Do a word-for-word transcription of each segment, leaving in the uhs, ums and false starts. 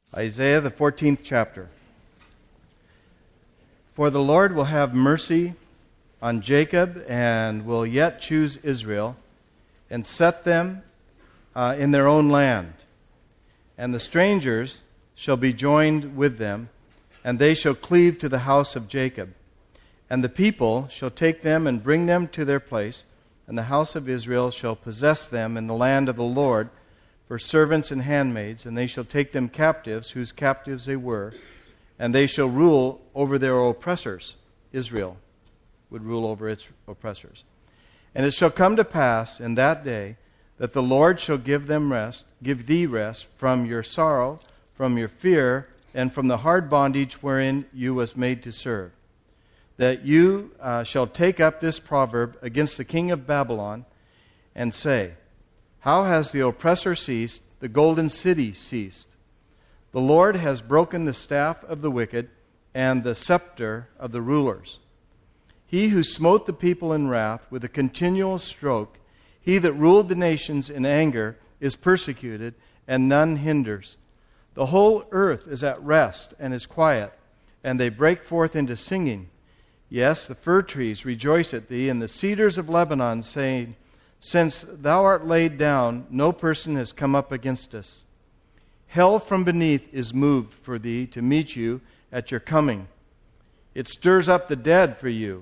Isaiah, the fourteenth chapter. For the Lord will have mercy on Jacob and will yet choose Israel and set them uh, in their own land. And the strangers shall be joined with them, and they shall cleave to the house of Jacob. And the people shall take them and bring them to their place, and the house of Israel shall possess them in the land of the Lord for servants and handmaids, and they shall take them captives, whose captives they were, and they shall rule over their oppressors. Israel would rule over its oppressors. And it shall come to pass in that day that the Lord shall give them rest, give thee rest from your sorrow, from your fear, and from the hard bondage wherein you was made to serve. That you uh, shall take up this proverb against the king of Babylon, and say, How has the oppressor ceased, the golden city ceased? The Lord has broken the staff of the wicked and the scepter of the rulers. He who smote the people in wrath with a continual stroke, he that ruled the nations in anger, is persecuted, and none hinders. The whole earth is at rest and is quiet, and they break forth into singing. Yes, the fir trees rejoice at thee, and the cedars of Lebanon, saying, Since thou art laid down, no person has come up against us. Hell from beneath is moved for thee to meet you at your coming. It stirs up the dead for you.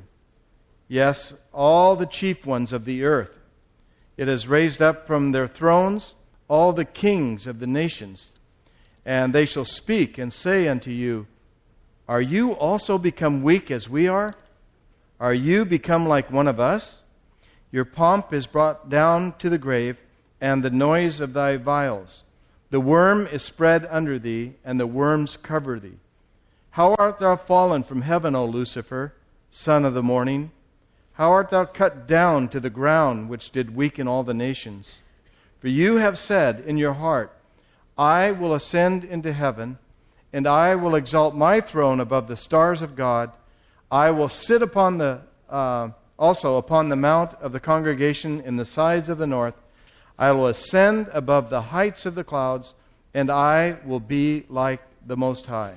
Yes, all the chief ones of the earth. It has raised up from their thrones all the kings of the nations. And they shall speak and say unto you, Are you also become weak as we are? Are you become like one of us? Your pomp is brought down to the grave, and the noise of thy viols. The worm is spread under thee, and the worms cover thee. How art thou fallen from heaven, O Lucifer, son of the morning? How art thou cut down to the ground, which did weaken all the nations? For you have said in your heart, I will ascend into heaven, and I will exalt my throne above the stars of God. I will sit upon the uh, also upon the mount of the congregation in the sides of the north. I will ascend above the heights of the clouds, and I will be like the Most High.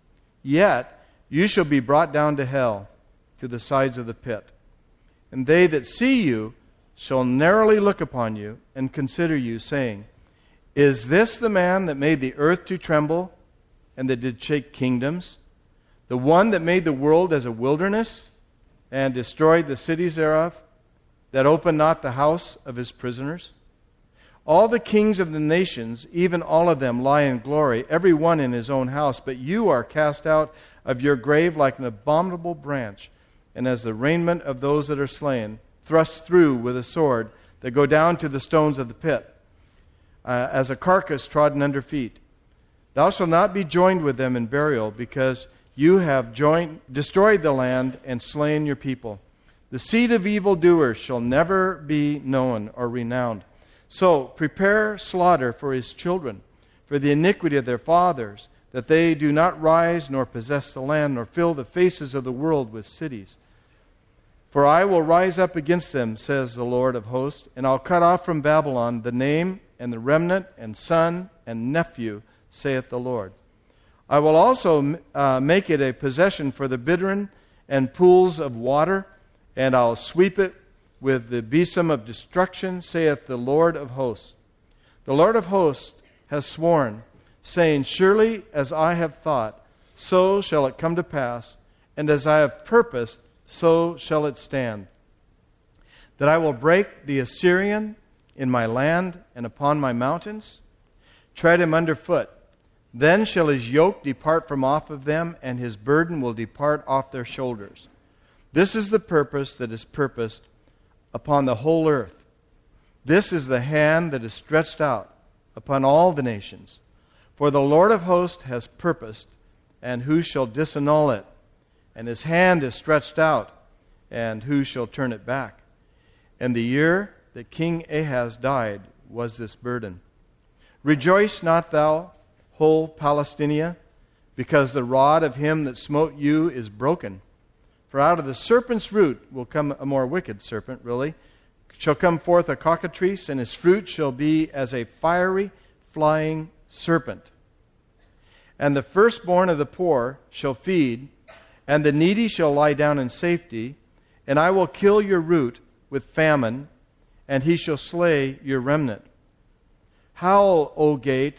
Yet you shall be brought down to hell, to the sides of the pit. And they that see you shall narrowly look upon you and consider you, saying, Is this the man that made the earth to tremble, and that did shake kingdoms? The one that made the world as a wilderness, and destroyed the cities thereof, that opened not the house of his prisoners? All the kings of the nations, even all of them, lie in glory, every one in his own house. But you are cast out of your grave like an abominable branch, and as the raiment of those that are slain, thrust through with a sword, that go down to the stones of the pit, uh, as a carcass trodden under feet. Thou shalt not be joined with them in burial, because you have joined, destroyed the land and slain your people. The seed of evildoers shall never be known or renowned. So prepare slaughter for his children, for the iniquity of their fathers, that they do not rise nor possess the land, nor fill the faces of the world with cities. For I will rise up against them, says the Lord of hosts, and I'll cut off from Babylon the name and the remnant and son and nephew, saith the Lord. I will also uh, make it a possession for the bittern and pools of water, and I'll sweep it with the besom of destruction, saith the Lord of hosts. The Lord of hosts has sworn, saying, Surely as I have thought, so shall it come to pass, and as I have purposed, so shall it stand. That I will break the Assyrian in my land and upon my mountains, tread him underfoot. Then shall his yoke depart from off of them, and his burden will depart off their shoulders. This is the purpose that is purposed upon the whole earth. This is the hand that is stretched out upon all the nations. For the Lord of hosts has purposed, and who shall disannul it? And his hand is stretched out, and who shall turn it back? And the year that King Ahaz died was this burden. Rejoice not thou, whole Palestina, because the rod of him that smote you is broken. For out of the serpent's root will come a more wicked serpent, really, shall come forth a cockatrice, and his fruit shall be as a fiery flying serpent. And the firstborn of the poor shall feed, and the needy shall lie down in safety, and I will kill your root with famine, and he shall slay your remnant. Howl, O gate,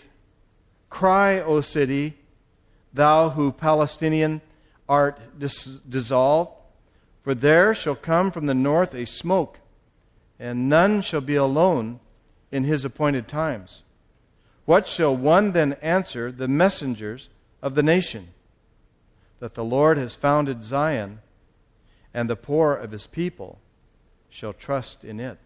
cry, O city, thou who Palestinian art dis- dissolved, for there shall come from the north a smoke, and none shall be alone in his appointed times. What shall one then answer the messengers of the nation? That the Lord has founded Zion, and the poor of his people shall trust in it.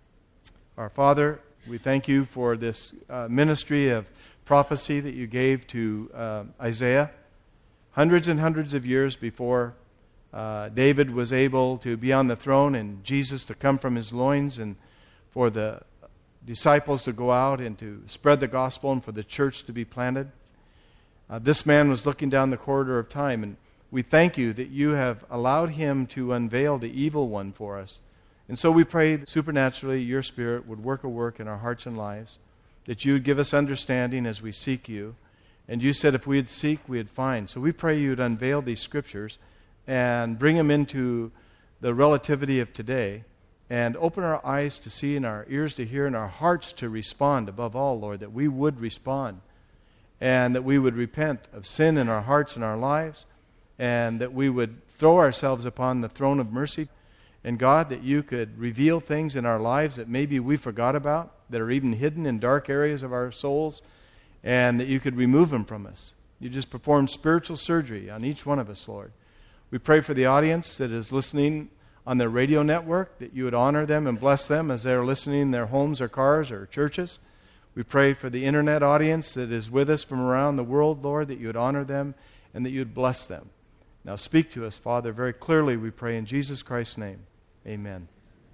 Our Father, we thank you for this uh, ministry of prophecy that you gave to uh, Isaiah hundreds and hundreds of years before uh, David was able to be on the throne and Jesus to come from his loins, and for the disciples to go out and to spread the gospel and for the church to be planted. Uh, this man was looking down the corridor of time, and we thank you that you have allowed him to unveil the evil one for us. And so we pray that supernaturally your Spirit would work a work in our hearts and lives, that you would give us understanding as we seek you. And you said if we would seek, we would find. So we pray you would unveil these scriptures and bring them into the relativity of today, and open our eyes to see and our ears to hear and our hearts to respond above all, Lord, that we would respond and that we would repent of sin in our hearts and our lives, and that we would throw ourselves upon the throne of mercy. And God, that you could reveal things in our lives that maybe we forgot about, that are even hidden in dark areas of our souls, and that you could remove them from us. You just perform spiritual surgery on each one of us, Lord. We pray for the audience that is listening on their radio network, that you would honor them and bless them as they're listening in their homes or cars or churches. We pray for the internet audience that is with us from around the world, Lord, that you would honor them and that you would bless them. Now speak to us, Father, very clearly, we pray in Jesus Christ's name. Amen.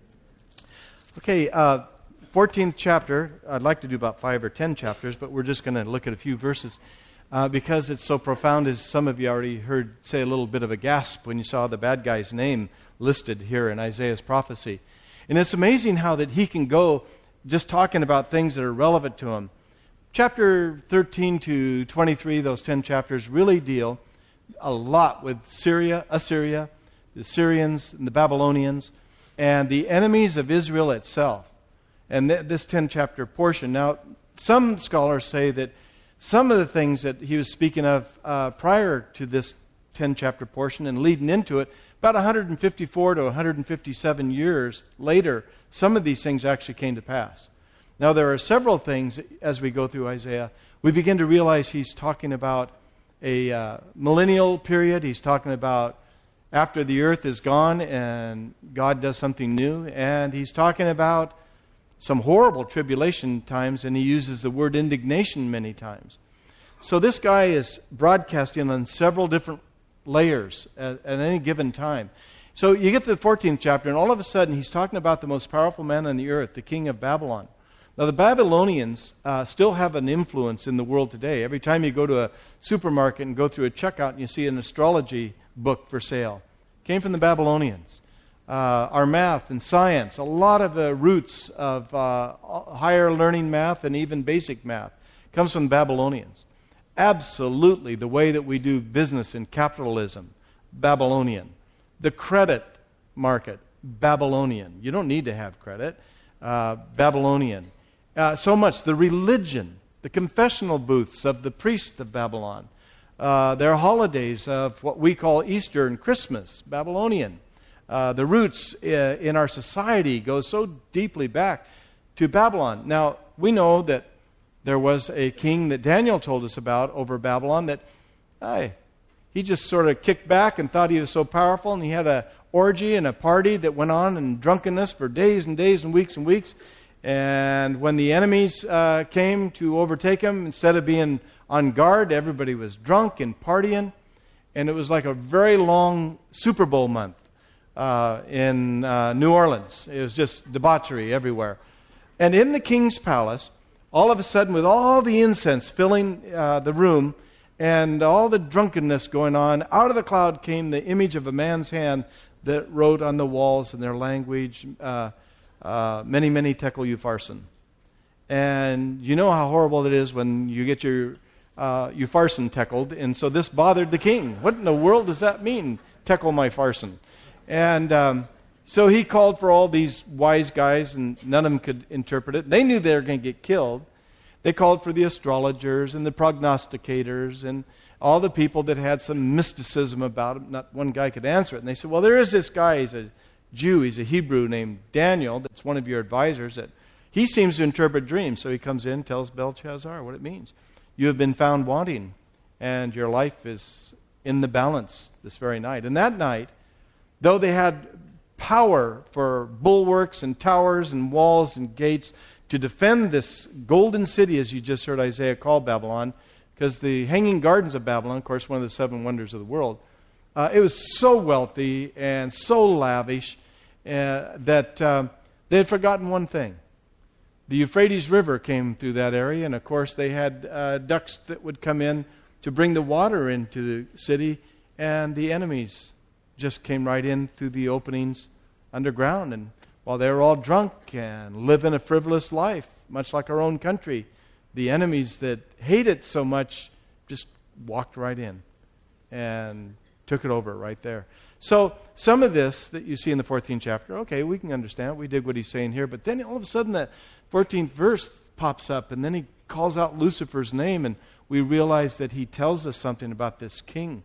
Okay, uh, fourteenth chapter. I'd like to do about five or ten chapters, but we're just going to look at a few verses. Uh, because it's so profound, as some of you already heard say a little bit of a gasp when you saw the bad guy's name listed here in Isaiah's prophecy. And it's amazing how that he can go just talking about things that are relevant to him. Chapter thirteen to twenty-three, those ten chapters, really deal a lot with Syria, Assyria, the Syrians and the Babylonians, and the enemies of Israel itself. And th- this ten-chapter portion. Now, some scholars say that some of the things that he was speaking of uh, prior to this ten-chapter portion and leading into it, about one hundred fifty-four to one hundred fifty-seven years later, some of these things actually came to pass. Now, there are several things as we go through Isaiah. We begin to realize he's talking about a uh, millennial period. He's talking about after the earth is gone and God does something new. And he's talking about some horrible tribulation times, and he uses the word indignation many times. So this guy is broadcasting on several different layers at, at any given time. So you get to the fourteenth chapter, and all of a sudden he's talking about the most powerful man on the earth, the king of Babylon. Now the Babylonians uh, still have an influence in the world today. Every time you go to a supermarket and go through a checkout and you see an astrology book for sale, it came from the Babylonians. Uh, our math and science, a lot of the roots of uh, higher learning math and even basic math comes from the Babylonians. Absolutely, the way that we do business in capitalism, Babylonian. The credit market, Babylonian. You don't need to have credit, uh, Babylonian. Uh, so much, the religion, the confessional booths of the priests of Babylon, uh, their holidays of what we call Easter and Christmas, Babylonian. Uh, the roots uh, in our society go so deeply back to Babylon. Now, we know that there was a king that Daniel told us about over Babylon that hey, he just sort of kicked back and thought he was so powerful, and he had a orgy and a party that went on in drunkenness for days and days and weeks and weeks. And when the enemies uh, came to overtake him, instead of being on guard, everybody was drunk and partying. And it was like a very long Super Bowl month. Uh, in uh, New Orleans. It was just debauchery everywhere. And in the king's palace, all of a sudden, with all the incense filling uh, the room and all the drunkenness going on, out of the cloud came the image of a man's hand that wrote on the walls in their language, uh, uh, many, many tekel upharsin. And you know how horrible it is when you get your uh, Upharsin teckled, and so this bothered the king. What in the world does that mean, teckle my farson? And um, so he called for all these wise guys, and none of them could interpret it. They knew they were going to get killed. They called for the astrologers and the prognosticators and all the people that had some mysticism about them. Not one guy could answer it. And they said, well, there is this guy, he's a Jew, he's a Hebrew named Daniel, that's one of your advisors, that he seems to interpret dreams. So he comes in and tells Belshazzar what it means. You have been found wanting, and your life is in the balance this very night. And that night, though they had power for bulwarks and towers and walls and gates to defend this golden city, as you just heard Isaiah call Babylon, because the Hanging Gardens of Babylon, of course, one of the seven wonders of the world, uh, it was so wealthy and so lavish uh, that uh, they had forgotten one thing. The Euphrates River came through that area, and of course they had uh, ducks that would come in to bring the water into the city, and the enemies just came right in through the openings underground. And while they were all drunk and living a frivolous life, much like our own country, the enemies that hate it so much just walked right in and took it over right there. So some of this that you see in the fourteenth chapter, okay, we can understand. We dig what he's saying here. But then all of a sudden that fourteenth verse pops up, and then he calls out Lucifer's name, and we realize that he tells us something about this king,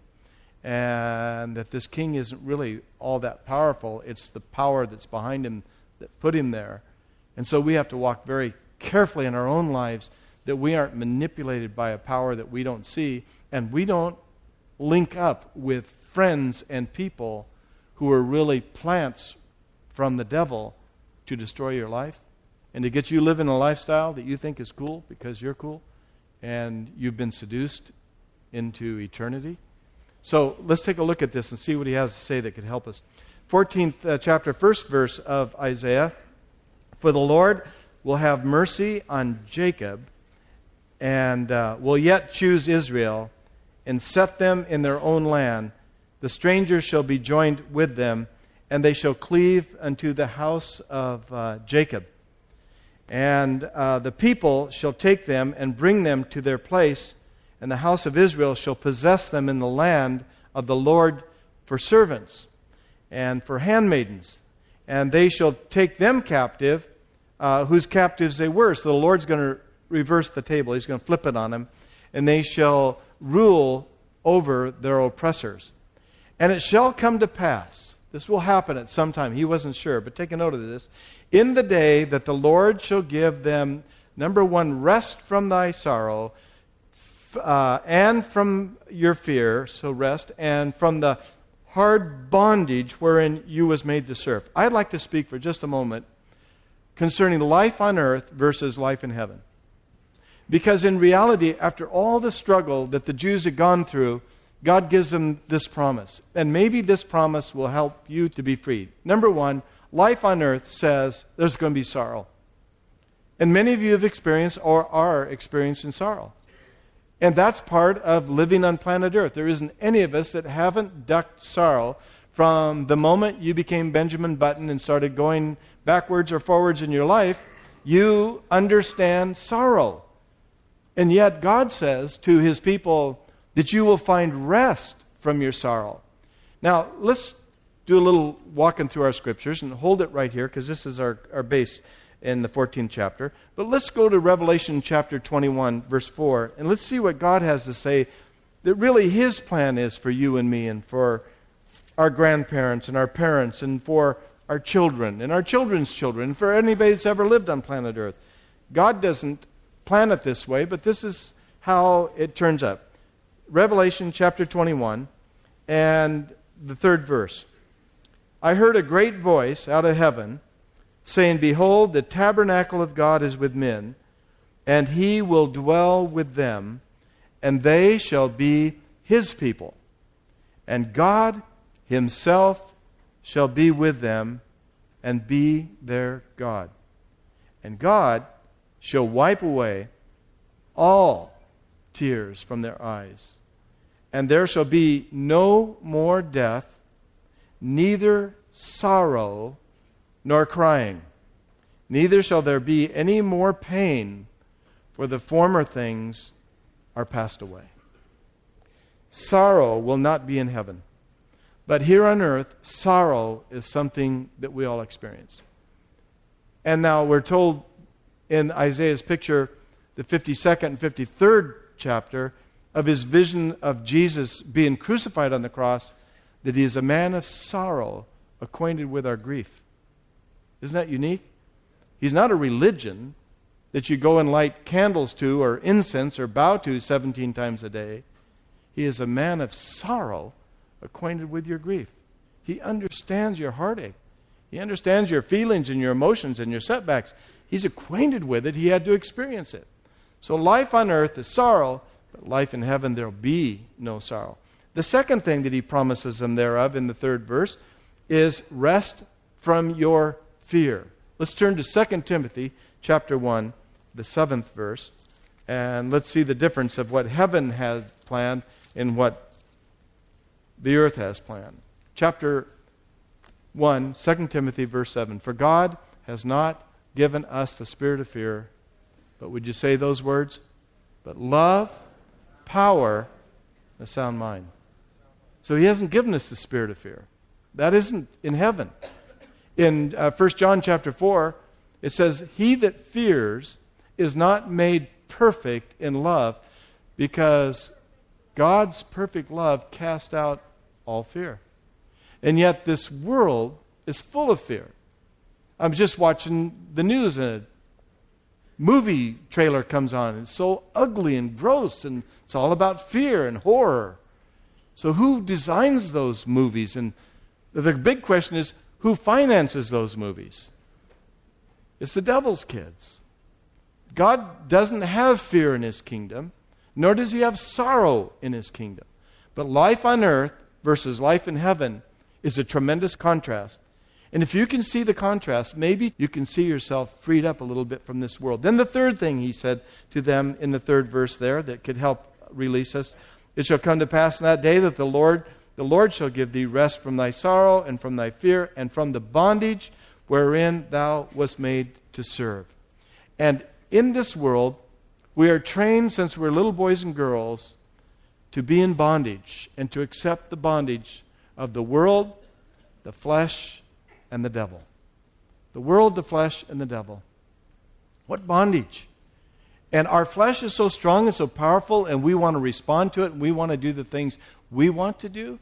and that this king isn't really all that powerful. It's the power that's behind him that put him there. And so we have to walk very carefully in our own lives that we aren't manipulated by a power that we don't see, and we don't link up with friends and people who are really plants from the devil to destroy your life and to get you living a lifestyle that you think is cool because you're cool and you've been seduced into eternity. So let's take a look at this and see what he has to say that could help us. fourteenth uh, chapter, first verse of Isaiah. For the Lord will have mercy on Jacob and uh, will yet choose Israel and set them in their own land. The strangers shall be joined with them, and they shall cleave unto the house of uh, Jacob. And uh, the people shall take them and bring them to their place, and the house of Israel shall possess them in the land of the Lord for servants and for handmaidens. And they shall take them captive, uh, whose captives they were. So the Lord's going to reverse the table. He's going to flip it on them. And they shall rule over their oppressors. And it shall come to pass, this will happen at some time, he wasn't sure, but take a note of this, in the day that the Lord shall give them, number one, rest from thy sorrow, uh, and from your fear, so rest, and from the hard bondage wherein you was made to serve. I'd like to speak for just a moment concerning life on earth versus life in heaven. Because in reality, after all the struggle that the Jews had gone through, God gives them this promise. And maybe this promise will help you to be freed. Number one, life on earth says there's going to be sorrow. And many of you have experienced or are experiencing sorrow. And that's part of living on planet Earth. There isn't any of us that haven't ducked sorrow from the moment you became Benjamin Button and started going backwards or forwards in your life. You understand sorrow. And yet God says to his people that you will find rest from your sorrow. Now, let's do a little walking through our scriptures and hold it right here because this is our, our base in the fourteenth chapter. But let's go to Revelation chapter twenty-one, verse four, and let's see what God has to say that really his plan is for you and me and for our grandparents and our parents and for our children and our children's children and for anybody that's ever lived on planet Earth. God doesn't plan it this way, but this is how it turns out. Revelation chapter twenty-one and the third verse. I heard a great voice out of heaven saying, Behold, the tabernacle of God is with men, and he will dwell with them, and they shall be his people. And God himself shall be with them and be their God. And God shall wipe away all tears from their eyes. And there shall be no more death, neither sorrow nor crying. Neither shall there be any more pain, for the former things are passed away. Sorrow will not be in heaven. But here on earth, sorrow is something that we all experience. And now we're told in Isaiah's picture, the fifty-second and fifty-third chapter, of his vision of Jesus being crucified on the cross, that he is a man of sorrow, acquainted with our grief. Isn't that unique? He's not a religion that you go and light candles to or incense or bow to seventeen times a day. He is a man of sorrow, acquainted with your grief. He understands your heartache. He understands your feelings and your emotions and your setbacks. He's acquainted with it. He had to experience it. So life on earth is sorrow, but life in heaven there will be no sorrow. The second thing that he promises them thereof in the third verse is rest from your fear. Let's turn to Second Timothy chapter one, the seventh verse, and let's see the difference of what heaven has planned and what the earth has planned. Chapter one, Second Timothy verse seven. For God has not given us the spirit of fear, but would you say those words? But love, power, and a sound mind. So he hasn't given us the spirit of fear. That isn't in heaven. In uh, First John chapter four, it says, he that fears is not made perfect in love, because God's perfect love casts out all fear. And yet this world is full of fear. I'm just watching the news and a movie trailer comes on. It's so ugly and gross, and it's all about fear and horror. So who designs those movies? And the big question is, who finances those movies? It's the devil's kids. God doesn't have fear in his kingdom, nor does he have sorrow in his kingdom. But life on earth versus life in heaven is a tremendous contrast. And if you can see the contrast, maybe you can see yourself freed up a little bit from this world. Then the third thing he said to them in the third verse there that could help release us, it shall come to pass in that day that the Lord, the Lord shall give thee rest from thy sorrow and from thy fear and from the bondage wherein thou wast made to serve. And in this world, we are trained since we're little boys and girls to be in bondage and to accept the bondage of the world, the flesh, and the devil. The world, the flesh, and the devil. What bondage? And our flesh is so strong and so powerful, and we want to respond to it, and we want to do the things we want to do.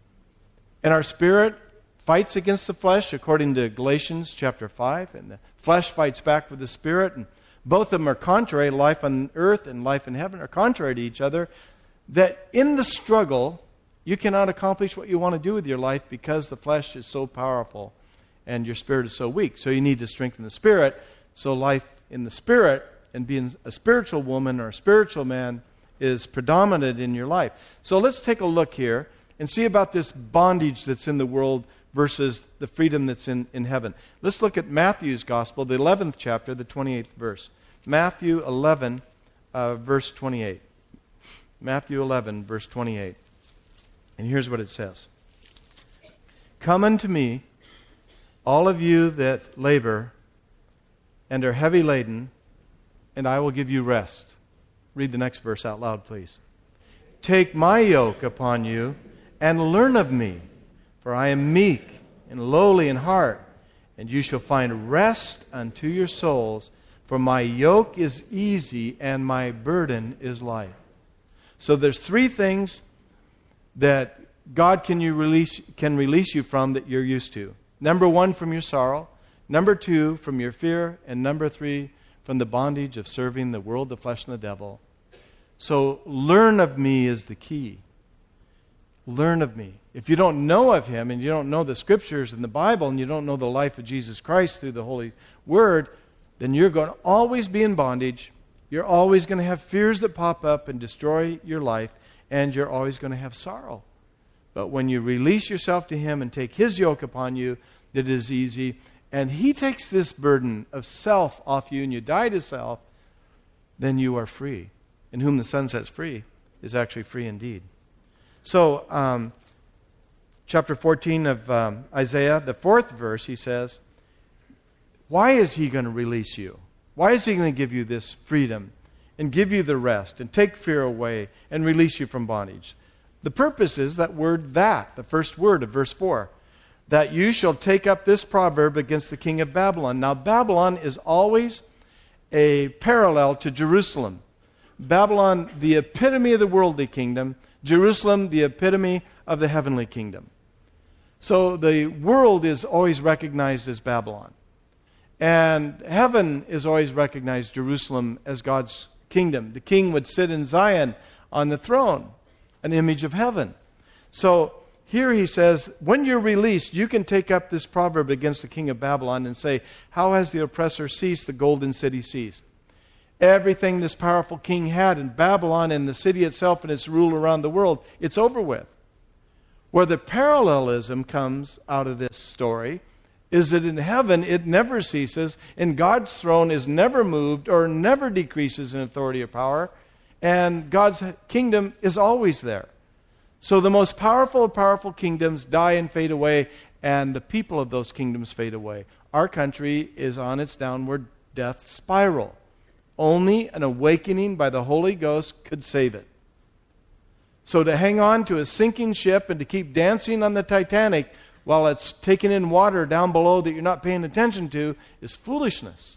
And our spirit fights against the flesh, according to Galatians chapter five, and the flesh fights back with the spirit, and both of them are contrary. Life on earth and life in heaven are contrary to each other. That in the struggle, you cannot accomplish what you want to do with your life because the flesh is so powerful and your spirit is so weak. So you need to strengthen the spirit. So life in the spirit and being a spiritual woman or a spiritual man is predominant in your life. So let's take a look here and see about this bondage that's in the world versus the freedom that's in, in heaven. Let's look at Matthew's Gospel, the eleventh chapter, the twenty-eighth verse. Matthew eleven, uh, verse twenty-eight. Matthew eleven, verse twenty-eight. And here's what it says. Come unto me, all of you that labor and are heavy laden, and I will give you rest. Read the next verse out loud, please. Take my yoke upon you and learn of me, for I am meek and lowly in heart, and you shall find rest unto your souls, for my yoke is easy and my burden is light. So there's three things that God can you release can release you from that you're used to. Number one, from your sorrow. Number two, from your fear. And number three, from the bondage of serving the world, the flesh, and the devil. So learn of me is the key. Learn of me. If you don't know of him and you don't know the scriptures and the Bible and you don't know the life of Jesus Christ through the Holy Word, then you're going to always be in bondage. You're always going to have fears that pop up and destroy your life, and you're always going to have sorrow. But when you release yourself to him and take his yoke upon you, it is easy. And he takes this burden of self off you and you die to self, then you are free. And whom the Son sets free is actually free indeed. So, um, chapter fourteen of um, Isaiah, the fourth verse, he says, why is he going to release you? Why is he going to give you this freedom and give you the rest and take fear away and release you from bondage. The purpose is that word that, the first word of verse four, that you shall take up this proverb against the king of Babylon. Now, Babylon is always a parallel to Jerusalem. Babylon, the epitome of the worldly kingdom. Jerusalem, the epitome of the heavenly kingdom. So the world is always recognized as Babylon. And heaven is always recognized, Jerusalem, as God's kingdom. The king would sit in Zion on the throne, an image of heaven. So here he says, when you're released, you can take up this proverb against the king of Babylon and say, how has the oppressor ceased, the golden city ceased? Everything this powerful king had in Babylon and the city itself and its rule around the world, it's over with. Where the parallelism comes out of this story is that in heaven it never ceases, and God's throne is never moved or never decreases in authority or power, and God's kingdom is always there. So the most powerful of powerful kingdoms die and fade away, and the people of those kingdoms fade away. Our country is on its downward death spiral. Only an awakening by the Holy Ghost could save it. So to hang on to a sinking ship and to keep dancing on the Titanic while it's taking in water down below that you're not paying attention to is foolishness.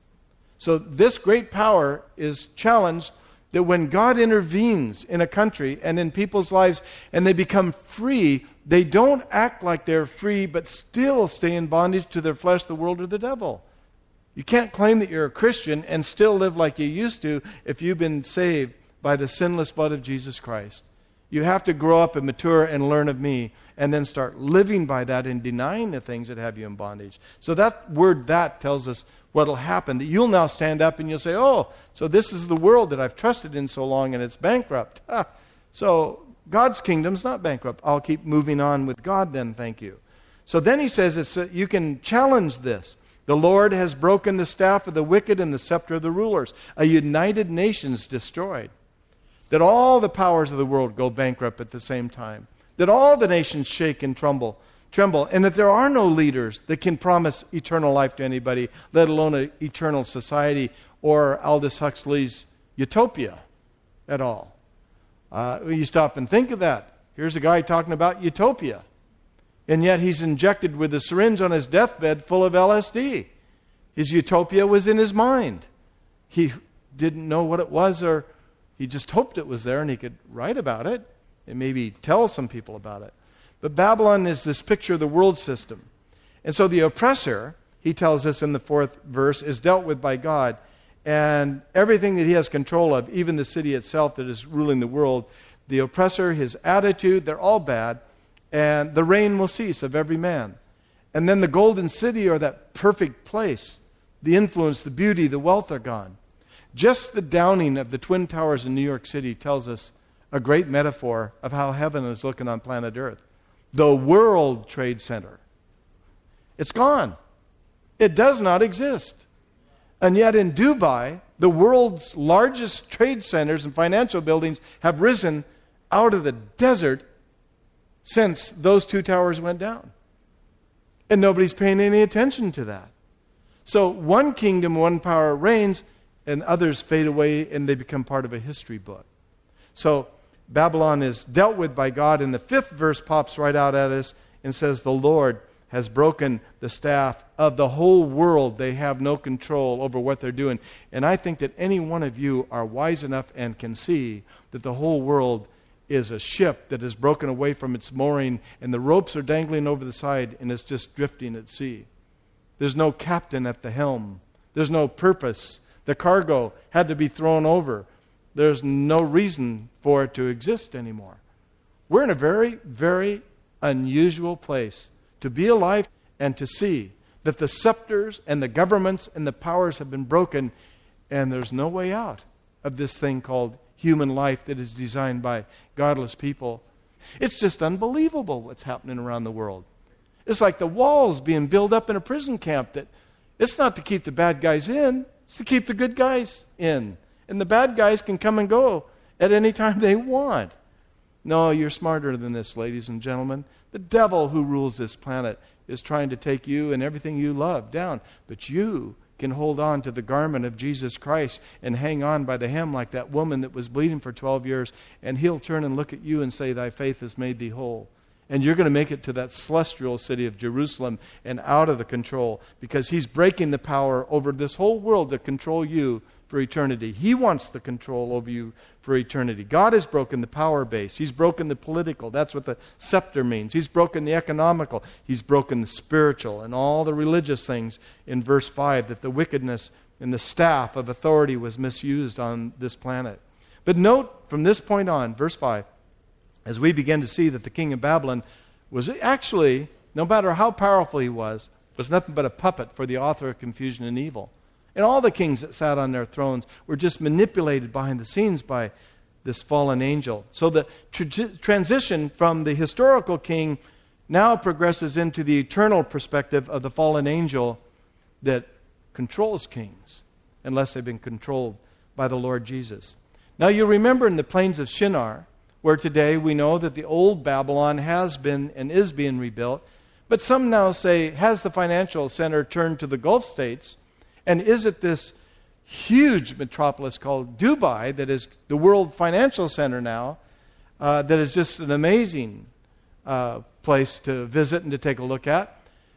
So this great power is challenged that when God intervenes in a country and in people's lives and they become free, they don't act like they're free but still stay in bondage to their flesh, the world, or the devil. You can't claim that you're a Christian and still live like you used to if you've been saved by the sinless blood of Jesus Christ. You have to grow up and mature and learn of me and then start living by that and denying the things that have you in bondage. So that word that tells us what will happen. That you'll now stand up and you'll say, oh, so this is the world that I've trusted in so long and it's bankrupt. Ah, so God's kingdom's not bankrupt. I'll keep moving on with God then, thank you. So then he says it's, uh, you can challenge this. The Lord has broken the staff of the wicked and the scepter of the rulers. A united nation's destroyed. That all the powers of the world go bankrupt at the same time. That all the nations shake and tremble. Tremble. And that there are no leaders that can promise eternal life to anybody, let alone an eternal society or Aldous Huxley's utopia at all. Uh, you stop and think of that. Here's a guy talking about utopia. And yet he's injected with a syringe on his deathbed full of L S D. His utopia was in his mind. He didn't know what it was, or he just hoped it was there and he could write about it and maybe tell some people about it. But Babylon is this picture of the world system. And so the oppressor, he tells us in the fourth verse, is dealt with by God. And everything that he has control of, even the city itself that is ruling the world, the oppressor, his attitude, they're all bad. And the reign will cease of every man. And then the golden city, or that perfect place, the influence, the beauty, the wealth are gone. Just the downing of the Twin Towers in New York City tells us a great metaphor of how heaven is looking on planet Earth. The World Trade Center. It's gone. It does not exist. And yet in Dubai, the world's largest trade centers and financial buildings have risen out of the desert since those two towers went down. And nobody's paying any attention to that. So one kingdom, one power reigns, and others fade away and they become part of a history book. So Babylon is dealt with by God, and the fifth verse pops right out at us and says, the Lord has broken the staff of the whole world. They have no control over what they're doing. And I think that any one of you are wise enough and can see that the whole world is a ship that is broken away from its mooring, and the ropes are dangling over the side, and it's just drifting at sea. There's no captain at the helm. There's no purpose. The cargo had to be thrown over. There's no reason for it to exist anymore. We're in a very, very unusual place to be alive and to see that the scepters and the governments and the powers have been broken, and there's no way out of this thing called human life that is designed by godless people. It's just unbelievable what's happening around the world. It's like the walls being built up in a prison camp. That it's not to keep the bad guys in, it's to keep the good guys in. And the bad guys can come and go at any time they want. No, you're smarter than this, ladies and gentlemen. The devil who rules this planet is trying to take you and everything you love down. But you can hold on to the garment of Jesus Christ and hang on by the hem like that woman that was bleeding for twelve years, and He'll turn and look at you and say, thy faith has made thee whole. And you're going to make it to that celestial city of Jerusalem and out of the control, because He's breaking the power over this whole world to control you for eternity. He wants the control over you for eternity. God has broken the power base. He's broken the political. That's what the scepter means. He's broken the economical. He's broken the spiritual and all the religious things in verse five, that the wickedness and the staff of authority was misused on this planet. But note from this point on, verse five, as we begin to see that the king of Babylon was actually, no matter how powerful he was, was nothing but a puppet for the author of confusion and evil. And all the kings that sat on their thrones were just manipulated behind the scenes by this fallen angel. So the tr- transition from the historical king now progresses into the eternal perspective of the fallen angel that controls kings, unless they've been controlled by the Lord Jesus. Now you remember in the plains of Shinar, where today we know that the old Babylon has been and is being rebuilt, but some now say, has the financial center turned to the Gulf states? And is it this huge metropolis called Dubai that is the world financial center now, uh, that is just an amazing uh, place to visit and to take a look at?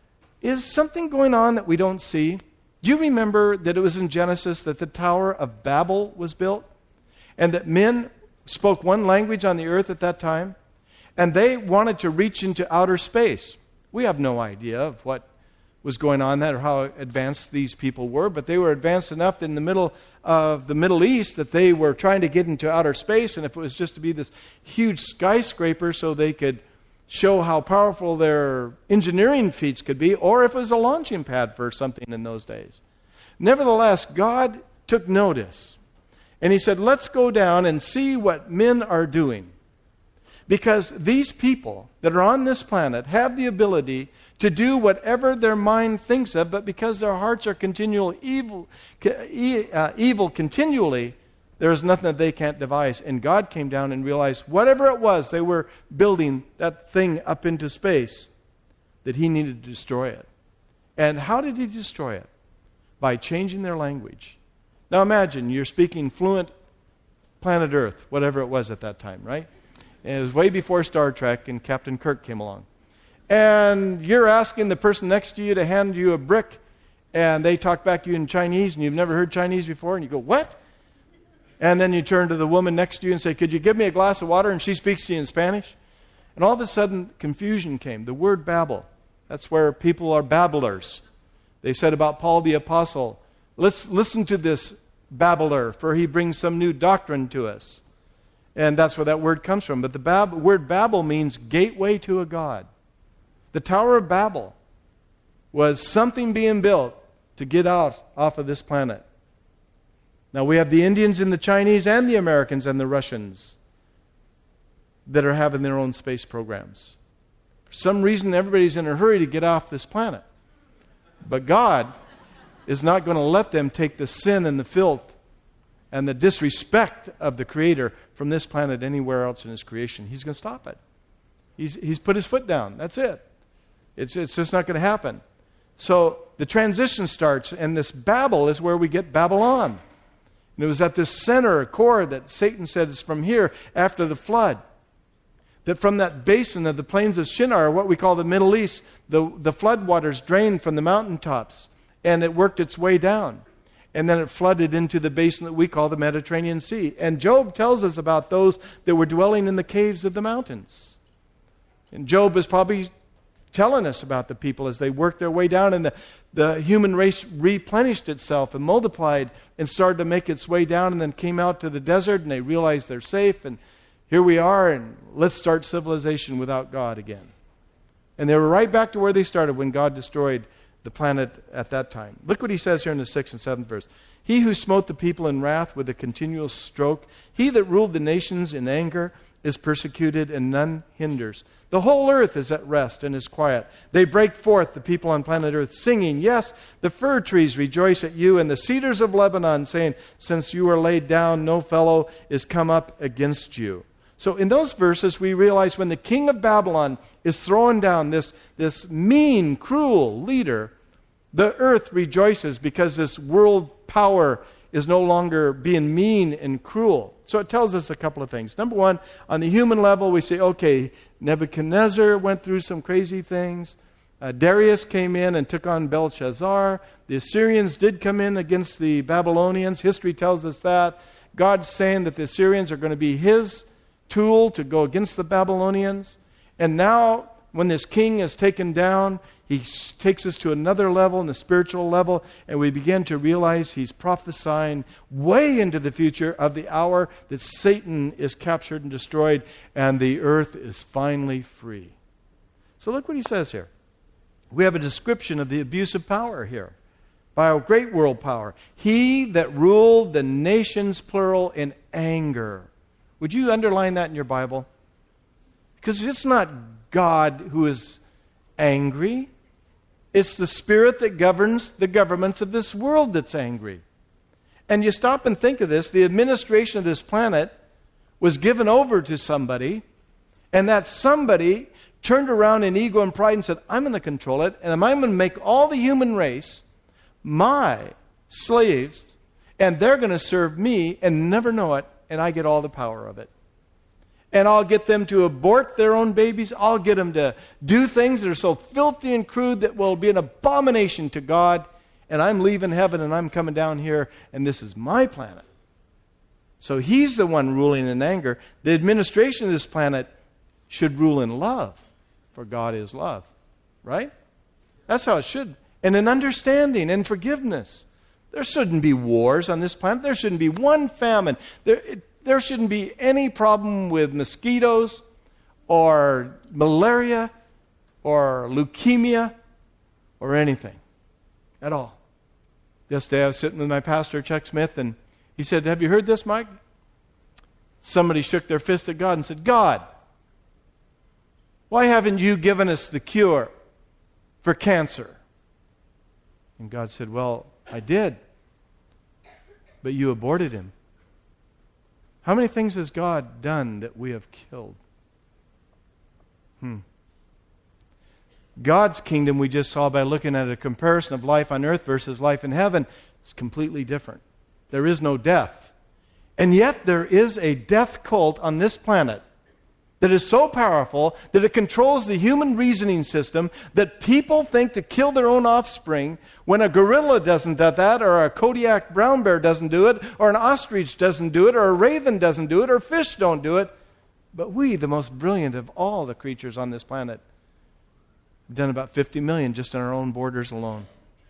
Is something going on that we don't see? Do you remember that it was in Genesis that the Tower of Babel was built? And that men spoke one language on the earth at that time? And they wanted to reach into outer space. We have no idea of what was going on there, or how advanced these people were, but they were advanced enough in the middle of the Middle East that they were trying to get into outer space, and if it was just to be this huge skyscraper so they could show how powerful their engineering feats could be, or if it was a launching pad for something in those days. Nevertheless, God took notice, and He said, let's go down and see what men are doing. Because these people that are on this planet have the ability to do whatever their mind thinks of, but because their hearts are continual evil, uh, evil continually, there is nothing that they can't devise. And God came down and realized whatever it was they were building that thing up into space, that He needed to destroy it. And how did He destroy it? By changing their language. Now imagine you're speaking fluent planet Earth, whatever it was at that time, right? And it was way before Star Trek and Captain Kirk came along. And you're asking the person next to you to hand you a brick, and they talk back to you in Chinese, and you've never heard Chinese before, and you go, what? And then you turn to the woman next to you and say, could you give me a glass of water? And she speaks to you in Spanish. And all of a sudden, confusion came. The word Babel. That's where people are babblers. They said about Paul the Apostle, let's listen to this babbler, for he brings some new doctrine to us. And that's where that word comes from. But the Bab- word Babel means gateway to a god. The Tower of Babel was something being built to get out off of this planet. Now we have the Indians and the Chinese and the Americans and the Russians that are having their own space programs. For some reason, everybody's in a hurry to get off this planet. But God is not going to let them take the sin and the filth and the disrespect of the Creator from this planet anywhere else in His creation. He's going to stop it. He's, he's put His foot down. That's it. It's, it's just not going to happen. So the transition starts, and this Babel is where we get Babylon. And it was at this center core that Satan said is from here after the flood. That from that basin of the plains of Shinar, what we call the Middle East, the, the flood waters drained from the mountaintops, and it worked its way down. And then it flooded into the basin that we call the Mediterranean Sea. And Job tells us about those that were dwelling in the caves of the mountains. And Job is probably telling us about the people as they worked their way down, and the, the human race replenished itself and multiplied and started to make its way down, and then came out to the desert, and they realized they're safe, and here we are, and let's start civilization without God again. And they were right back to where they started when God destroyed the planet at that time. Look what He says here in the sixth and seventh verse. He who smote the people in wrath with a continual stroke, he that ruled the nations in anger, is persecuted, and none hinders. The whole earth is at rest and is quiet. They break forth, the people on planet earth, singing, yes, the fir trees rejoice at you, and the cedars of Lebanon, saying, since you are laid down, no fellow is come up against you. So in those verses, we realize when the king of Babylon is throwing down this, this mean, cruel leader, The earth rejoices because this world power is no longer being mean and cruel. So it tells us a couple of things. Number one, on the human level, we say, okay, Nebuchadnezzar went through some crazy things. Uh, Darius came in and took on Belshazzar. The Assyrians did come in against the Babylonians. History tells us that. God's saying that the Assyrians are going to be his tool to go against the Babylonians. And now, when this king is taken down, he takes us to another level, in the spiritual level, and we begin to realize he's prophesying way into the future of the hour that Satan is captured and destroyed, and the earth is finally free. So look what he says here. We have a description of the abuse of power here by a great world power. He that ruled the nations, plural, in anger. Would you underline that in your Bible? Because it's not God who is angry. It's the spirit that governs the governments of this world that's angry. And you stop and think of this. The administration of this planet was given over to somebody, and that somebody turned around in ego and pride and said, I'm going to control it, and I'm going to make all the human race my slaves, and they're going to serve me and never know it, and I get all the power of it. And I'll get them to abort their own babies. I'll get them to do things that are so filthy and crude that will be an abomination to God. And I'm leaving heaven and I'm coming down here, and this is my planet. So he's the one ruling in anger. The administration of this planet should rule in love, for God is love. Right? That's how it should. And in understanding and forgiveness. There shouldn't be wars on this planet. There shouldn't be one famine. There, it, There shouldn't be any problem with mosquitoes or malaria or leukemia or anything at all. Yesterday I was sitting with my pastor, Chuck Smith, and he said, have you heard this, Mike? Somebody shook their fist at God and said, God, why haven't you given us the cure for cancer? And God said, well, I did, but you aborted him. How many things has God done that we have killed? Hmm. God's kingdom, we just saw by looking at a comparison of life on earth versus life in heaven, is completely different. There is no death. And yet there is a death cult on this planet that is so powerful that it controls the human reasoning system that people think to kill their own offspring when a gorilla doesn't do that, or a Kodiak brown bear doesn't do it, or an ostrich doesn't do it, or a raven doesn't do it, or fish don't do it. But we, the most brilliant of all the creatures on this planet, have done about fifty million just in our own borders alone.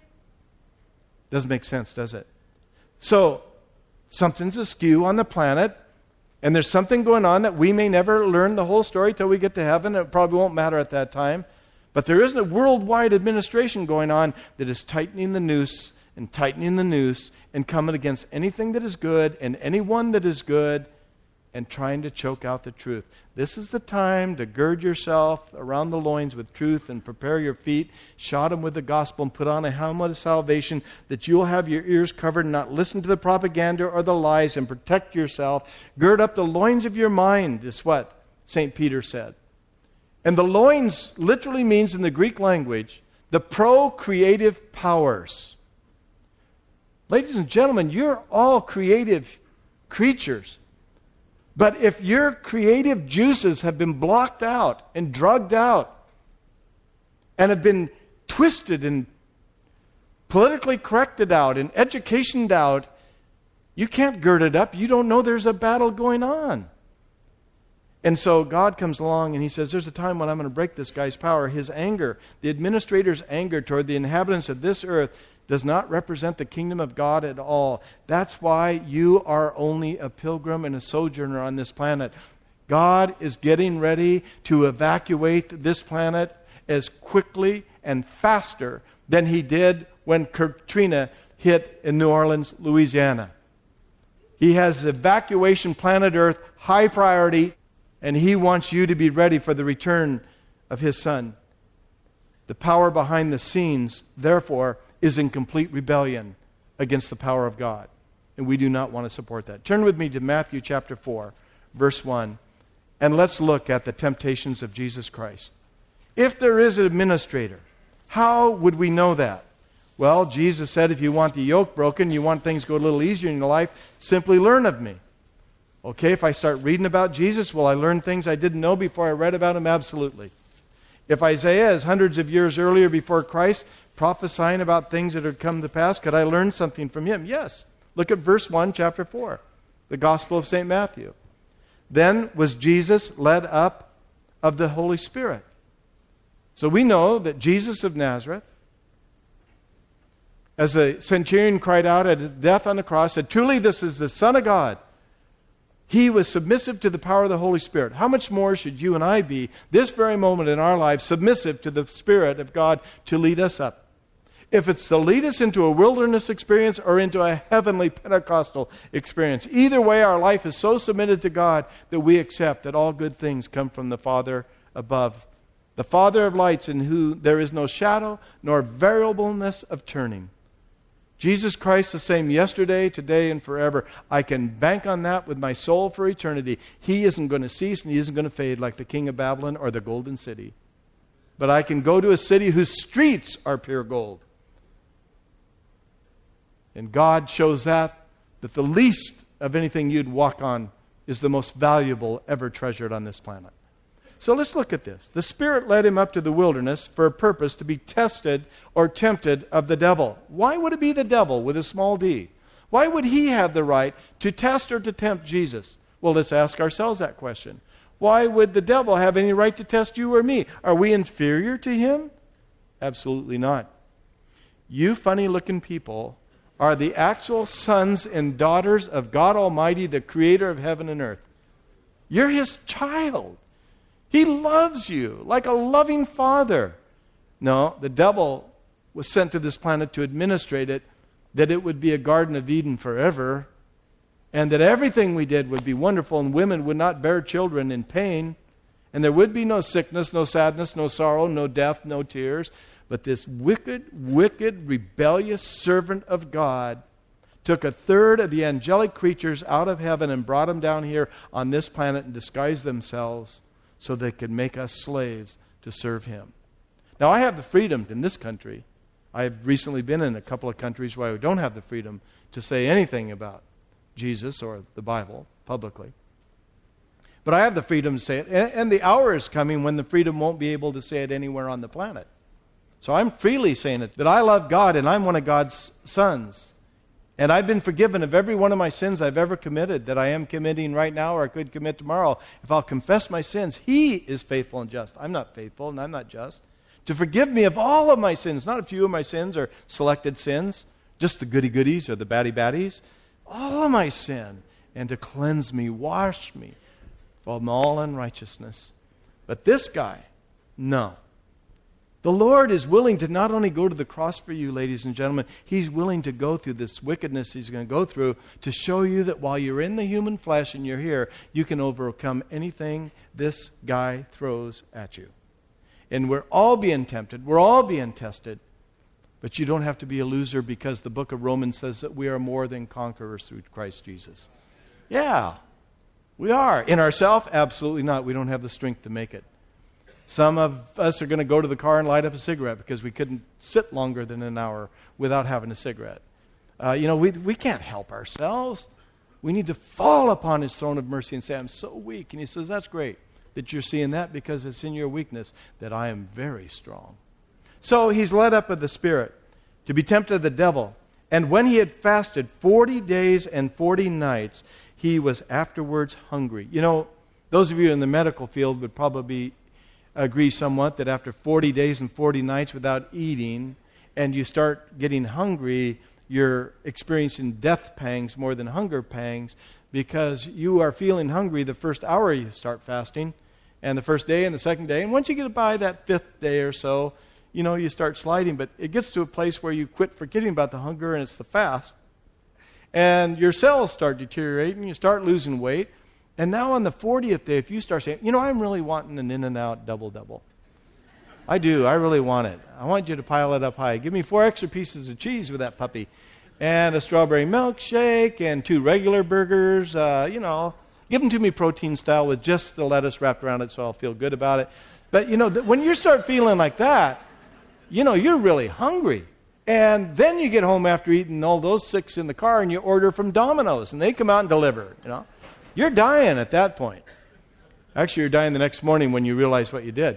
Doesn't make sense, does it? So, something's askew on the planet. And there's something going on that we may never learn the whole story till we get to heaven. It probably won't matter at that time. But there is a worldwide administration going on that is tightening the noose and tightening the noose and coming against anything that is good and anyone that is good and trying to choke out the truth. This is the time to gird yourself around the loins with truth and prepare your feet, shod them with the gospel, and put on a helmet of salvation, that you'll have your ears covered and not listen to the propaganda or the lies, and protect yourself. Gird up the loins of your mind, is what Saint Peter said. And the loins literally means in the Greek language, the procreative powers. Ladies and gentlemen, you're all creative creatures. But if your creative juices have been blocked out and drugged out and have been twisted and politically corrected out and educationed out, you can't gird it up. You don't know there's a battle going on. And so God comes along and he says, there's a time when I'm going to break this guy's power. His anger, the administrator's anger toward the inhabitants of this earth, does not represent the kingdom of God at all. That's why you are only a pilgrim and a sojourner on this planet. God is getting ready to evacuate this planet as quickly and faster than he did when Katrina hit in New Orleans, Louisiana. He has evacuation planet Earth, high priority, and he wants you to be ready for the return of his Son. The power behind the scenes, therefore, is in complete rebellion against the power of God. And we do not want to support that. Turn with me to Matthew chapter four, verse one, and let's look at the temptations of Jesus Christ. If there is an administrator, how would we know that? Well, Jesus said, if you want the yoke broken, you want things to go a little easier in your life, simply learn of me. Okay, if I start reading about Jesus, will I learn things I didn't know before I read about him? Absolutely. If Isaiah is hundreds of years earlier before Christ, prophesying about things that had come to pass, could I learn something from him? Yes. Look at verse one, chapter four, the Gospel of Saint Matthew. Then was Jesus led up of the Holy Spirit. So we know that Jesus of Nazareth, as the centurion cried out at death on the cross, said, truly this is the Son of God. He was submissive to the power of the Holy Spirit. How much more should you and I be, this very moment in our lives, submissive to the Spirit of God to lead us up? If it's to lead us into a wilderness experience or into a heavenly Pentecostal experience, either way our life is so submitted to God that we accept that all good things come from the Father above. The Father of lights, in whom there is no shadow nor variableness of turning. Jesus Christ the same yesterday, today, and forever. I can bank on that with my soul for eternity. He isn't going to cease and he isn't going to fade like the king of Babylon or the golden city. But I can go to a city whose streets are pure gold. And God shows that, that the least of anything you'd walk on is the most valuable ever treasured on this planet. So let's look at this. The Spirit led him up to the wilderness for a purpose to be tested or tempted of the devil. Why would it be the devil with a small d? Why would he have the right to test or to tempt Jesus? Well, let's ask ourselves that question. Why would the devil have any right to test you or me? Are we inferior to him? Absolutely not. You funny-looking people are the actual sons and daughters of God Almighty, the creator of heaven and earth. You're his child. He loves you like a loving father. No, the devil was sent to this planet to administrate it, that it would be a Garden of Eden forever, and that everything we did would be wonderful, and women would not bear children in pain, and there would be no sickness, no sadness, no sorrow, no death, no tears. But this wicked, wicked, rebellious servant of God took a third of the angelic creatures out of heaven and brought them down here on this planet and disguised themselves so they could make us slaves to serve him. Now, I have the freedom in this country. I've recently been in a couple of countries where I don't have the freedom to say anything about Jesus or the Bible publicly. But I have the freedom to say it. And the hour is coming when the freedom won't be able to say it anywhere on the planet. So I'm freely saying it, that I love God and I'm one of God's sons. And I've been forgiven of every one of my sins I've ever committed, that I am committing right now or I could commit tomorrow. If I'll confess my sins, he is faithful and just. I'm not faithful and I'm not just. To forgive me of all of my sins, not a few of my sins or selected sins, just the goody-goodies or the baddie-baddies, all of my sin, and to cleanse me, wash me from all unrighteousness. But this guy, no. The Lord is willing to not only go to the cross for you, ladies and gentlemen, he's willing to go through this wickedness he's going to go through to show you that while you're in the human flesh and you're here, you can overcome anything this guy throws at you. And we're all being tempted. We're all being tested. But you don't have to be a loser, because the book of Romans says that we are more than conquerors through Christ Jesus. Yeah, we are. In ourselves? Absolutely not. We don't have the strength to make it. Some of us are going to go to the car and light up a cigarette because we couldn't sit longer than an hour without having a cigarette. Uh, you know, we we can't help ourselves. We need to fall upon his throne of mercy and say, I'm so weak. And he says, that's great that you're seeing that, because it's in your weakness that I am very strong. So he's led up of the Spirit to be tempted of the devil. And when he had fasted forty days and forty nights, he was afterwards hungry. You know, those of you in the medical field would probably agree somewhat that after forty days and forty nights without eating, and you start getting hungry, you're experiencing death pangs more than hunger pangs, because you are feeling hungry the first hour you start fasting, and the first day and the second day. And once you get by that fifth day or so, you know, you start sliding. But it gets to a place where you quit forgetting about the hunger and it's the fast. And your cells start deteriorating. You start losing weight. And now on the fortieth day, if you start saying, you know, I'm really wanting an In-N-Out double-double. I do. I really want it. I want you to pile it up high. Give me four extra pieces of cheese with that puppy. And a strawberry milkshake and two regular burgers. Uh, you know, give them to me protein style with just the lettuce wrapped around it so I'll feel good about it. But, you know, th- when you start feeling like that, you know, you're really hungry. And then you get home after eating all those six in the car and you order from Domino's and they come out and deliver, you know. You're dying at that point. Actually, you're dying the next morning when you realize what you did.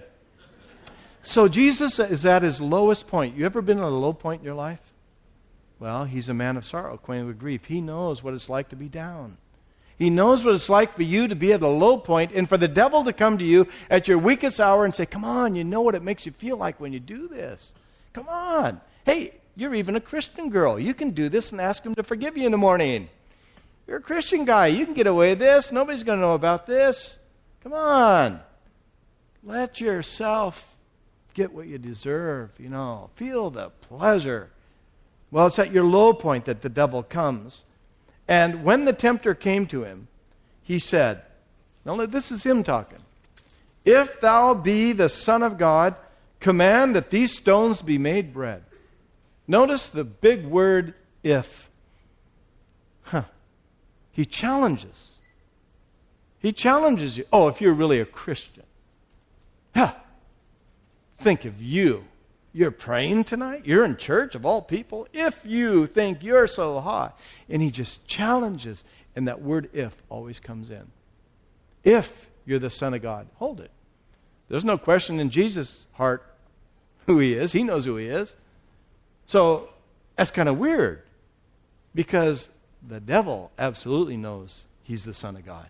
So Jesus is at his lowest point. You ever been at a low point in your life? Well, he's a man of sorrow, acquainted with grief. He knows what it's like to be down. He knows what it's like for you to be at a low point and for the devil to come to you at your weakest hour and say, come on, you know what it makes you feel like when you do this. Come on. Hey, you're even a Christian girl. You can do this and ask him to forgive you in the morning. You're a Christian guy. You can get away with this. Nobody's going to know about this. Come on. Let yourself get what you deserve, you know. Feel the pleasure. Well, it's at your low point that the devil comes. And when the tempter came to him, he said, now this is him talking, if thou be the Son of God, command that these stones be made bread. Notice the big word, if. Huh. He challenges. He challenges you. Oh, if you're really a Christian. Huh. Think of you. You're praying tonight? You're in church of all people? If you think you're so hot. And he just challenges. And that word if always comes in. If you're the Son of God. Hold it. There's no question in Jesus' heart who he is. He knows who he is. So that's kind of weird. Because the devil absolutely knows he's the Son of God.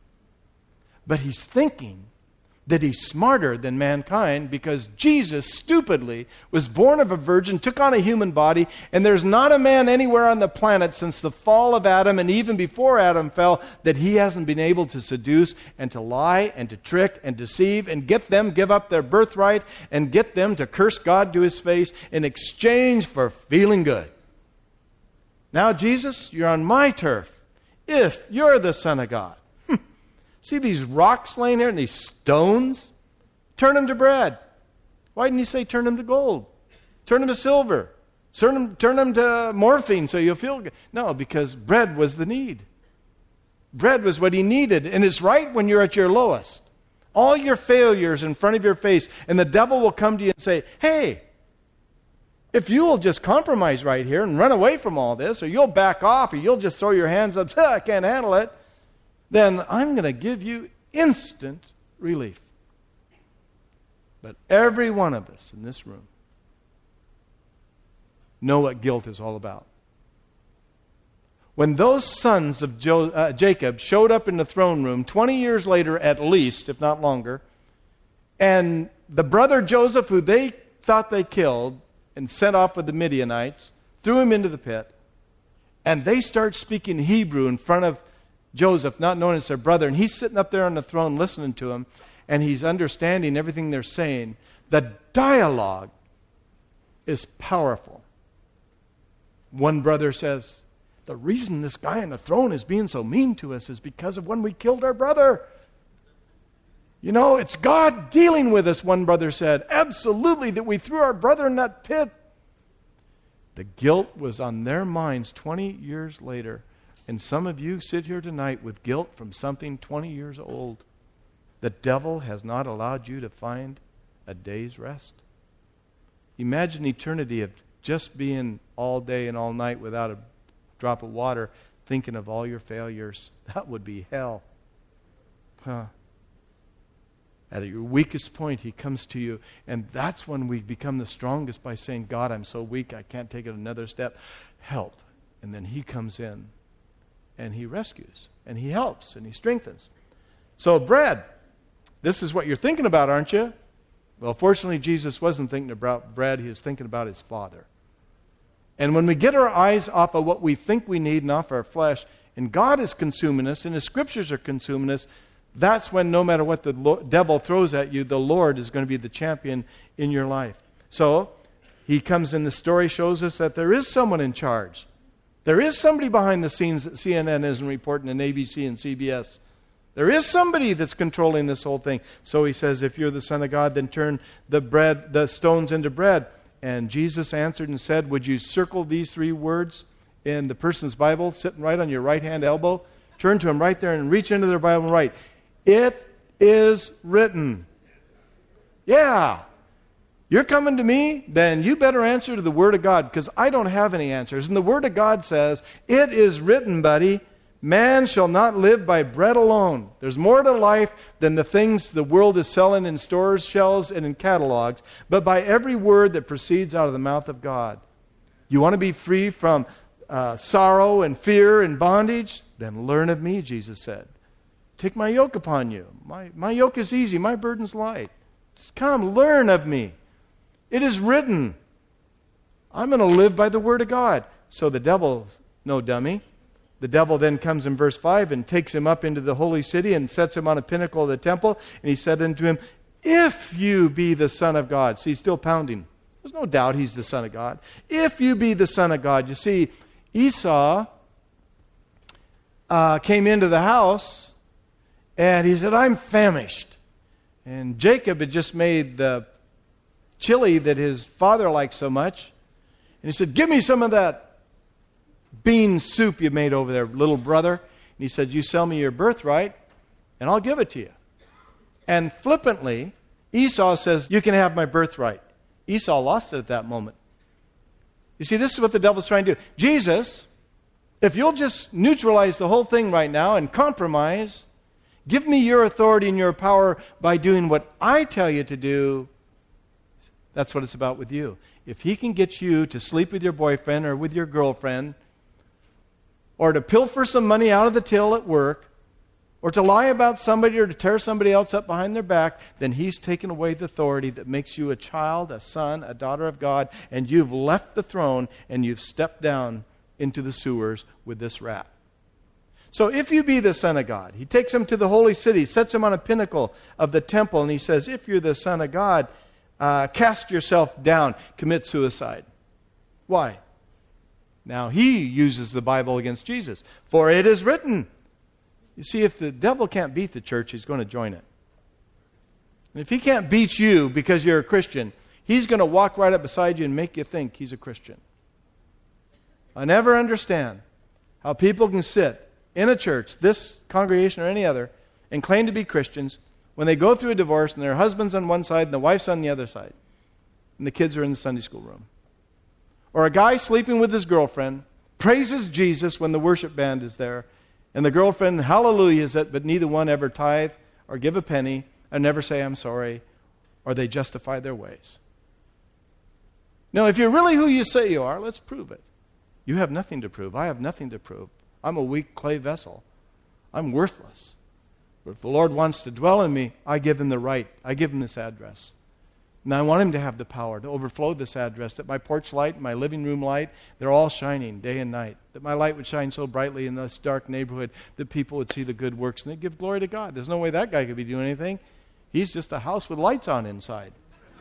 But he's thinking that he's smarter than mankind because Jesus stupidly was born of a virgin, took on a human body, and there's not a man anywhere on the planet since the fall of Adam and even before Adam fell that he hasn't been able to seduce and to lie and to trick and deceive and get them give up their birthright and get them to curse God to his face in exchange for feeling good. Now, Jesus, you're on my turf. If you're the Son of God. See these rocks laying here and these stones? Turn them to bread. Why didn't he say turn them to gold? Turn them to silver. Turn them, turn them to morphine so you'll feel good. No, because bread was the need. Bread was what he needed. And it's right when you're at your lowest. All your failures in front of your face. And the devil will come to you and say, hey, if you will just compromise right here and run away from all this, or you'll back off, or you'll just throw your hands up, I can't handle it, then I'm going to give you instant relief. But every one of us in this room know what guilt is all about. When those sons of jo- uh, Jacob showed up in the throne room twenty years later at least, if not longer, and the brother Joseph, who they thought they killed and sent off with the Midianites, threw him into the pit, and they start speaking Hebrew in front of Joseph, not knowing it's their brother, and he's sitting up there on the throne listening to him, and he's understanding everything they're saying. The dialogue is powerful. One brother says, the reason this guy on the throne is being so mean to us is because of when we killed our brother. You know, it's God dealing with us, one brother said. Absolutely, that we threw our brother in that pit. The guilt was on their minds twenty years later. And some of you sit here tonight with guilt from something twenty years old. The devil has not allowed you to find a day's rest. Imagine eternity of just being all day and all night without a drop of water, thinking of all your failures. That would be hell. Huh. At your weakest point, he comes to you. And that's when we become the strongest by saying, God, I'm so weak, I can't take it another step. Help. And then he comes in. And he rescues, and he helps, and he strengthens. So bread, this is what you're thinking about, aren't you? Well, fortunately, Jesus wasn't thinking about bread. He was thinking about his Father. And when we get our eyes off of what we think we need and off our flesh, and God is consuming us, and his scriptures are consuming us, that's when no matter what the lo- devil throws at you, the Lord is going to be the champion in your life. So he comes in, the story shows us that there is someone in charge. There is somebody behind the scenes that C N N isn't reporting, and A B C and C B S. There is somebody that's controlling this whole thing. So he says, if you're the Son of God, then turn the bread, the stones into bread. And Jesus answered and said, would you circle these three words in the person's Bible, sitting right on your right-hand elbow? Turn to them right there and reach into their Bible and write, it is written. Yeah. You're coming to me? Then you better answer to the Word of God, because I don't have any answers. And the Word of God says, it is written, buddy, man shall not live by bread alone. There's more to life than the things the world is selling in stores, shelves, and in catalogs, but by every word that proceeds out of the mouth of God. You want to be free from uh, sorrow and fear and bondage? Then learn of me, Jesus said. Take my yoke upon you. My, my yoke is easy. My burden's light. Just come, learn of me. It is written. I'm going to live by the Word of God. So the devil's no dummy. The devil then comes in verse five and takes him up into the holy city and sets him on a pinnacle of the temple. And he said unto him, if you be the Son of God. See, he's still pounding. There's no doubt he's the Son of God. If you be the Son of God. You see, Esau uh, came into the house and he said, I'm famished. And Jacob had just made the chili that his father liked so much. And he said, give me some of that bean soup you made over there, little brother. And he said, you sell me your birthright and I'll give it to you. And flippantly, Esau says, you can have my birthright. Esau lost it at that moment. You see, this is what the devil's trying to do. Jesus, if you'll just neutralize the whole thing right now and compromise, give me your authority and your power by doing what I tell you to do. That's what it's about with you. If he can get you to sleep with your boyfriend or with your girlfriend, or to pilfer some money out of the till at work, or to lie about somebody or to tear somebody else up behind their back, then he's taken away the authority that makes you a child, a son, a daughter of God, and you've left the throne and you've stepped down into the sewers with this rat. So if you be the Son of God, he takes him to the holy city, sets him on a pinnacle of the temple, and he says, if you're the Son of God, uh, cast yourself down, commit suicide. Why? Now, he uses the Bible against Jesus. For it is written. You see, if the devil can't beat the church, he's going to join it. And if he can't beat you because you're a Christian, he's going to walk right up beside you and make you think he's a Christian. I never understand how people can sit in a church, this congregation or any other, and claim to be Christians when they go through a divorce and their husband's on one side and the wife's on the other side, and the kids are in the Sunday school room. Or a guy sleeping with his girlfriend, praises Jesus when the worship band is there, and the girlfriend hallelujahs it, but neither one ever tithe or give a penny and never say, I'm sorry, or they justify their ways. Now, if you're really who you say you are, let's prove it. You have nothing to prove. I have nothing to prove. I'm a weak clay vessel. I'm worthless. But if the Lord wants to dwell in me, I give him the right. I give him this address. And I want him to have the power to overflow this address, that my porch light, my living room light, they're all shining day and night. That my light would shine so brightly in this dark neighborhood that people would see the good works and they'd give glory to God. There's no way that guy could be doing anything. He's just a house with lights on inside.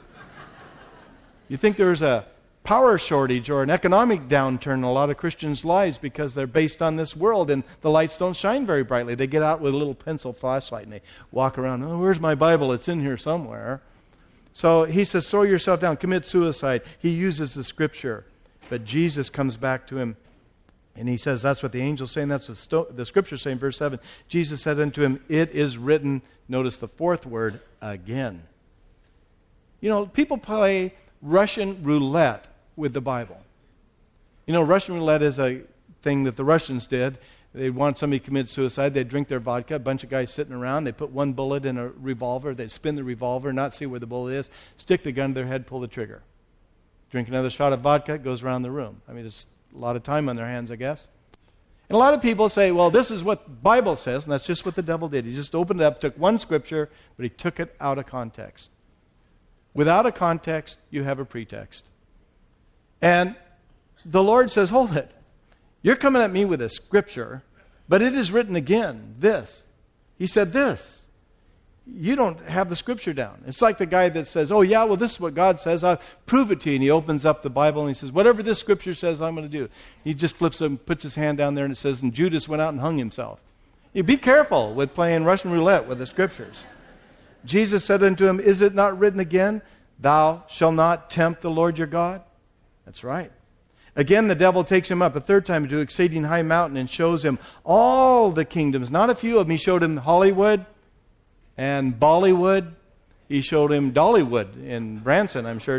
You think there's a power shortage or an economic downturn in a lot of Christians' lives because they're based on this world and the lights don't shine very brightly. They get out with a little pencil flashlight and they walk around, oh, where's my Bible? It's in here somewhere. So he says, throw yourself down, commit suicide. He uses the scripture. But Jesus comes back to him and he says, that's what the angel's saying, that's what sto- the scripture's saying, verse seven. Jesus said unto him, it is written, notice the fourth word, again. You know, people play Russian roulette with the Bible. You know, Russian roulette is a thing that the Russians did. They want somebody to commit suicide. They'd drink their vodka. A bunch of guys sitting around. They put one bullet in a revolver. They'd spin the revolver, not see where the bullet is, stick the gun to their head, pull the trigger. Drink another shot of vodka, it goes around the room. I mean, it's a lot of time on their hands, I guess. And a lot of people say, well, this is what the Bible says, and that's just what the devil did. He just opened it up, took one scripture, but he took it out of context. Without a context, you have a pretext. And the Lord says, hold it. You're coming at me with a scripture, but it is written again, this. He said this. You don't have the scripture down. It's like the guy that says, oh yeah, well this is what God says, I'll prove it to you. And he opens up the Bible and he says, whatever this scripture says, I'm going to do. He just flips it, puts his hand down there and it says, and Judas went out and hung himself. You be careful with playing Russian roulette with the scriptures. Jesus said unto him, is it not written again, thou shalt not tempt the Lord your God? That's right. Again, the devil takes him up a third time to exceeding high mountain and shows him all the kingdoms, not a few of them. He showed him Hollywood and Bollywood. He showed him Dollywood in Branson, I'm sure.